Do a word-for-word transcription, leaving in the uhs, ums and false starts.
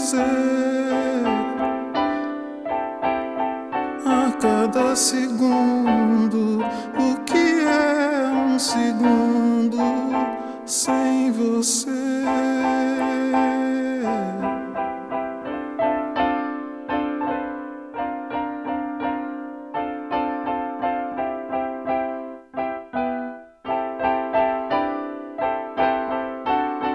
dizer a cada segundo o que é um segundo sem você.